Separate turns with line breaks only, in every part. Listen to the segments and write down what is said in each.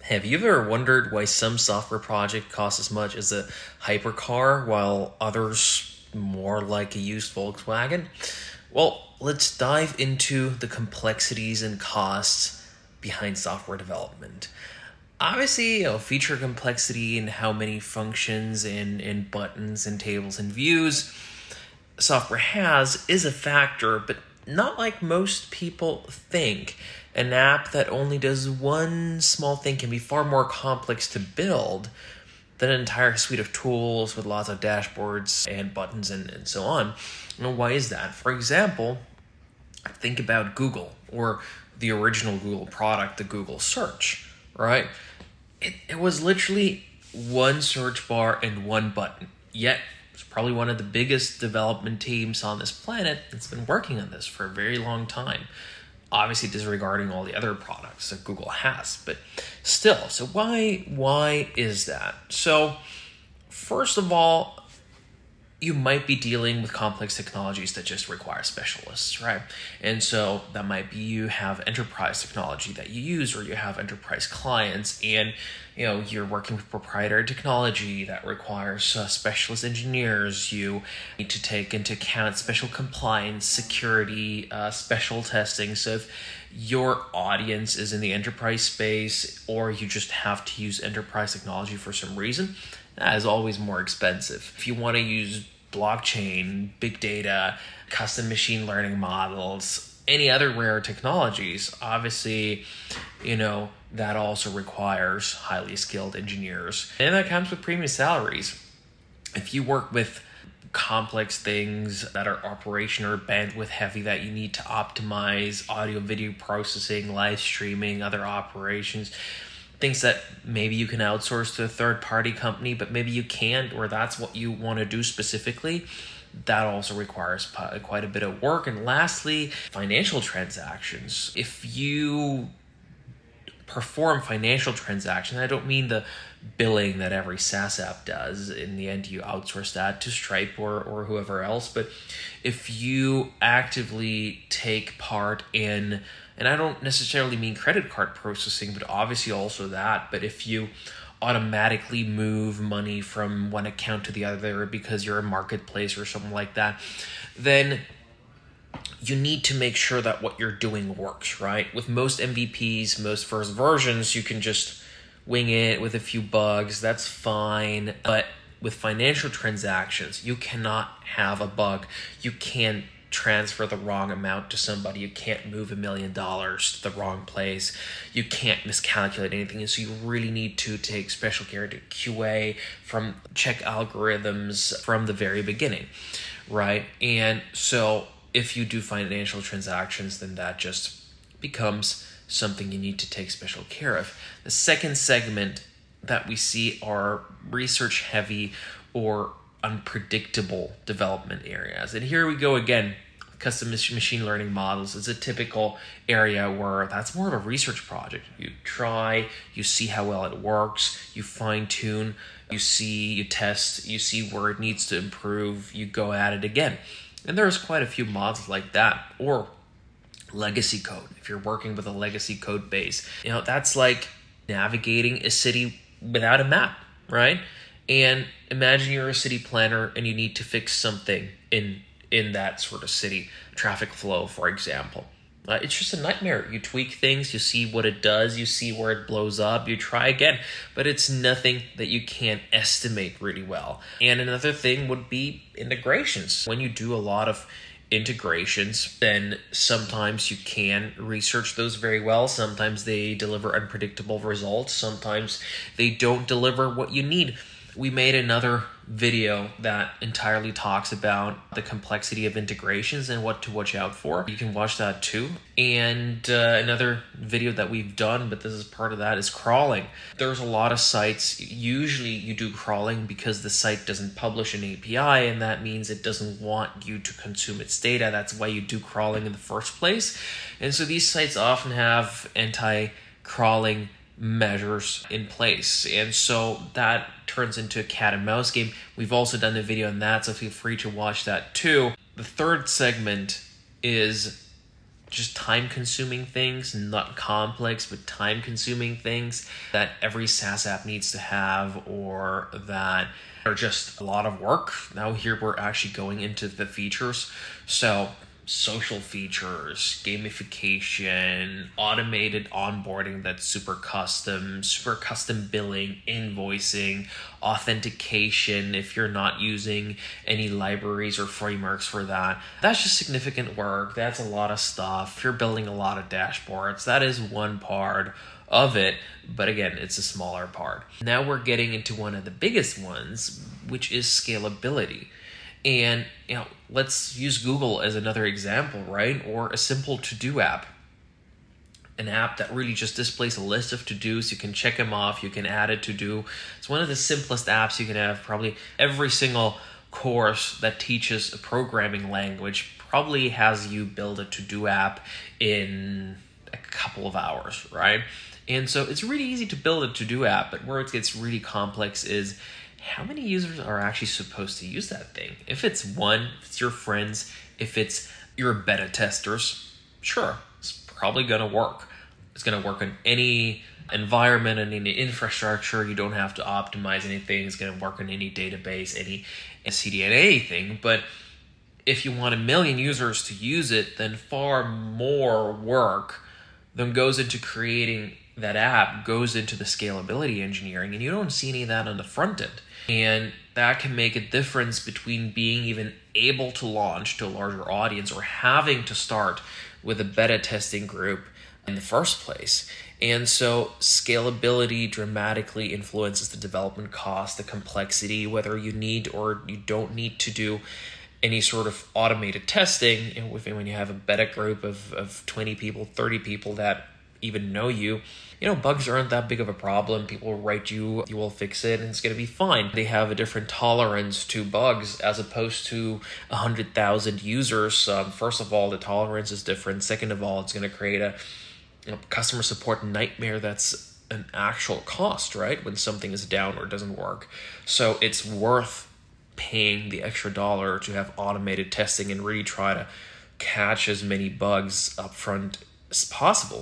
Have you ever wondered why some software project costs as much as a hypercar while others more like a used Volkswagen? Well, let's dive into the complexities and costs behind software development. Obviously, feature complexity and how many functions and buttons and tables and views software has is a factor, but not like most people think. An app that only does one small thing can be far more complex to build than an entire suite of tools with lots of dashboards and buttons and so on. Why is that? For example, think about Google or the original Google product, the Google search, right? It was literally one search bar and one button, yet it's probably one of the biggest development teams on this planet that's been working on this for a very long time. Obviously disregarding all the other products that Google has, but still. So why is that? So first of all, you might be dealing with complex technologies that just require specialists, right? And so that might be you have enterprise technology that you use, or you have enterprise clients, and you're working with proprietary technology that requires specialist engineers. You need to take into account special compliance, security, special testing. So if your audience is in the enterprise space, or you just have to use enterprise technology for some reason, that is always more expensive. If you want to use blockchain, big data, custom machine learning models, any other rare technologies, obviously, that also requires highly skilled engineers. And that comes with premium salaries. If you work with complex things that are operation or bandwidth heavy that you need to optimize, audio, video processing, live streaming, other operations, things that maybe you can outsource to a third-party company, but maybe you can't, or that's what you want to do specifically, that also requires quite a bit of work. And lastly, financial transactions. If you perform financial transactions, I don't mean the billing that every SaaS app does. In the end, you outsource that to Stripe or whoever else. But if you actively take part in, and I don't necessarily mean credit card processing, but obviously also that, but if you automatically move money from one account to the other because you're a marketplace or something like that, then you need to make sure that what you're doing works, right? With most MVPs, most first versions, you can just wing it with a few bugs. That's fine. But with financial transactions, you cannot have a bug. You can't transfer the wrong amount to somebody. You can't move $1 million to the wrong place. You can't miscalculate anything. And so you really need to take special care to QA, from check algorithms from the very beginning, right? And so if you do financial transactions, then that just becomes something you need to take special care of. The second segment that we see are research heavy or unpredictable development areas. And here we go again. Custom machine learning models is a typical area where that's more of a research project. You try, you see how well it works, you fine tune, you test, you see where it needs to improve, you go at it again. And there's quite a few models like that. Or legacy code. If you're working with a legacy code base, that's like navigating a city without a map, right? And imagine you're a city planner and you need to fix something in that sort of city, traffic flow, for example. It's just a nightmare. You tweak things, you see what it does, you see where it blows up, you try again, but it's nothing that you can't estimate really well. And another thing would be integrations. When you do a lot of integrations, then sometimes you can research those very well. Sometimes they deliver unpredictable results. Sometimes they don't deliver what you need. We made another video that entirely talks about the complexity of integrations and what to watch out for. You can watch that too. And another video that we've done, but this is part of that, is crawling. There's a lot of sites. Usually you do crawling because the site doesn't publish an API, and that means it doesn't want you to consume its data. That's why you do crawling in the first place. And so these sites often have anti-crawling measures in place, and so that turns into a cat and mouse game. We've also done a video on that, so feel free to watch that too. The third segment is just time-consuming things, not complex, but time-consuming things that every SaaS app needs to have, or that are just a lot of work. Now here we're actually going into the features. So social features, gamification, automated onboarding that's super custom billing, invoicing, authentication if you're not using any libraries or frameworks for that. That's just significant work. That's a lot of stuff. If you're building a lot of dashboards, that is one part of it, but again, it's a smaller part. Now we're getting into one of the biggest ones, which is scalability. And let's use Google as another example, right? Or a simple to-do app. An app that really just displays a list of to-dos. You can check them off. You can add a to-do. It's one of the simplest apps you can have. Probably every single course that teaches a programming language probably has you build a to-do app in a couple of hours, right? And so it's really easy to build a to-do app, but where it gets really complex is how many users are actually supposed to use that thing? If it's one, if it's your friends, if it's your beta testers, sure, it's probably going to work. It's going to work in any environment and any infrastructure. You don't have to optimize anything. It's going to work in any database, any CDN thing. But if you want 1 million users to use it, then far more work than goes into creating that app goes into the scalability engineering, and you don't see any of that on the front end. And that can make a difference between being even able to launch to a larger audience or having to start with a beta testing group in the first place. And so scalability dramatically influences the development cost, the complexity, whether you need or you don't need to do any sort of automated testing. When you have a beta group of 20 people, 30 people that even know you, bugs aren't that big of a problem. People will write you will fix it, and it's going to be fine. They have a different tolerance to bugs as opposed to 100,000 users. First of all, the tolerance is different. Second of all, it's going to create a customer support nightmare that's an actual cost, right? When something is down or doesn't work. So it's worth paying the extra dollar to have automated testing and really try to catch as many bugs up front as possible.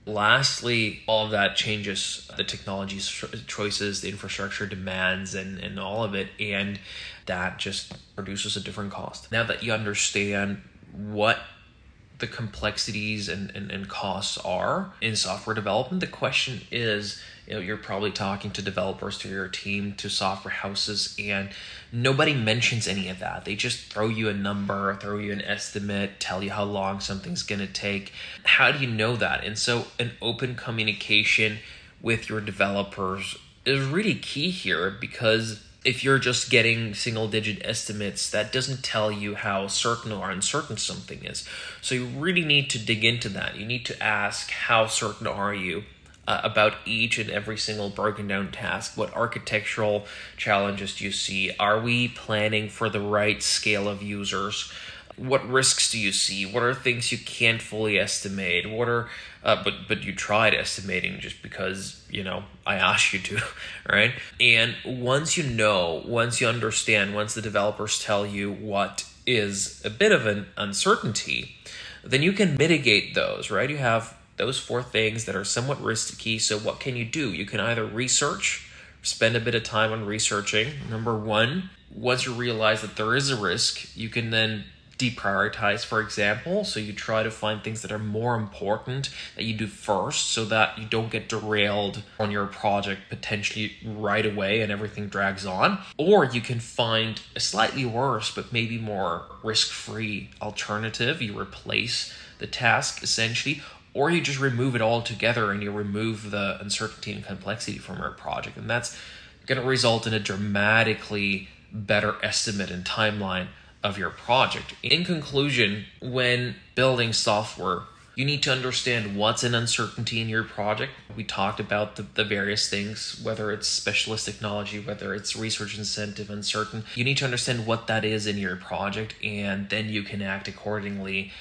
Lastly, all of that changes the technology choices, the infrastructure demands, and all of it, and that just produces a different cost. Now that you understand what the complexities and costs are in software development, the question is, you're probably talking to developers, to your team, to software houses, and nobody mentions any of that. They just throw you a number, throw you an estimate, tell you how long something's going to take. How do you know that? And so an open communication with your developers is really key here, because if you're just getting single-digit estimates, that doesn't tell you how certain or uncertain something is. So you really need to dig into that. You need to ask, how certain are you about each and every single broken down task? What architectural challenges do you see? Are we planning for the right scale of users? What risks do you see? What are things you can't fully estimate? What are but you tried estimating just because I asked you to, right? And once you understand, once the developers tell you what is a bit of an uncertainty, then you can mitigate those, right? You have those 4 things that are somewhat risky. So what can you do? You can either research, spend a bit of time on researching. Number 1, once you realize that there is a risk, you can then deprioritize, for example. So you try to find things that are more important that you do first, so that you don't get derailed on your project potentially right away and everything drags on. Or you can find a slightly worse but maybe more risk-free alternative. You replace the task essentially, or you just remove it altogether and you remove the uncertainty and complexity from your project. And that's going to result in a dramatically better estimate and timeline of your project. In conclusion, when building software, you need to understand what's an uncertainty in your project. We talked about the various things, whether it's specialist technology, whether it's research incentive uncertain. You need to understand what that is in your project, and then you can act accordingly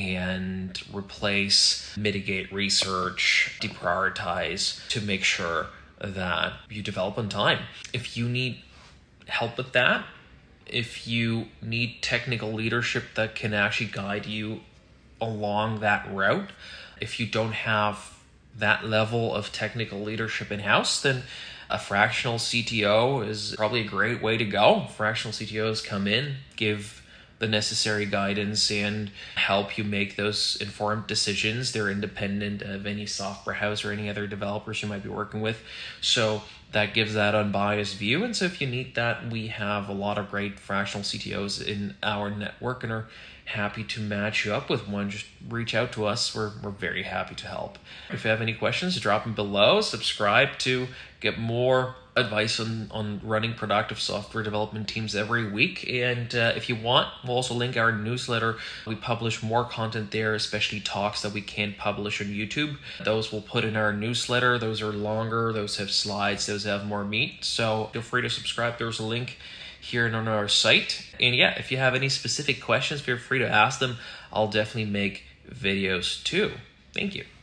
and replace, mitigate research, deprioritize to make sure that you develop on time. If you need help with that, if you need technical leadership that can actually guide you along that route. If you don't have that level of technical leadership in-house, then a fractional CTO is probably a great way to go. Fractional CTOs come in, give the necessary guidance, and help you make those informed decisions. They're independent of any software house or any other developers you might be working with. So that gives that unbiased view. And so if you need that, we have a lot of great fractional CTOs in our network and are happy to match you up with one. Just reach out to us. We're very happy to help. If you have any questions, drop them below. Subscribe to get more advice on running productive software development teams every week. And if you want, we'll also link our newsletter. We publish more content there, especially talks that we can't publish on YouTube. Those we'll put in our newsletter. Those are longer. Those have slides. Those have more meat. So feel free to subscribe. There's a link here and on our site. And yeah, if you have any specific questions, feel free to ask them. I'll definitely make videos too. Thank you.